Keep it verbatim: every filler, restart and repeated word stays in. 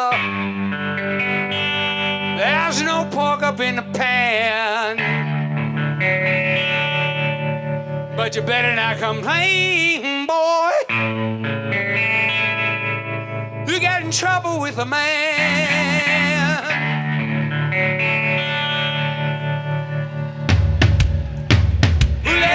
There's no pork up in the pan, but you better not complain, boy. You get in trouble with a man.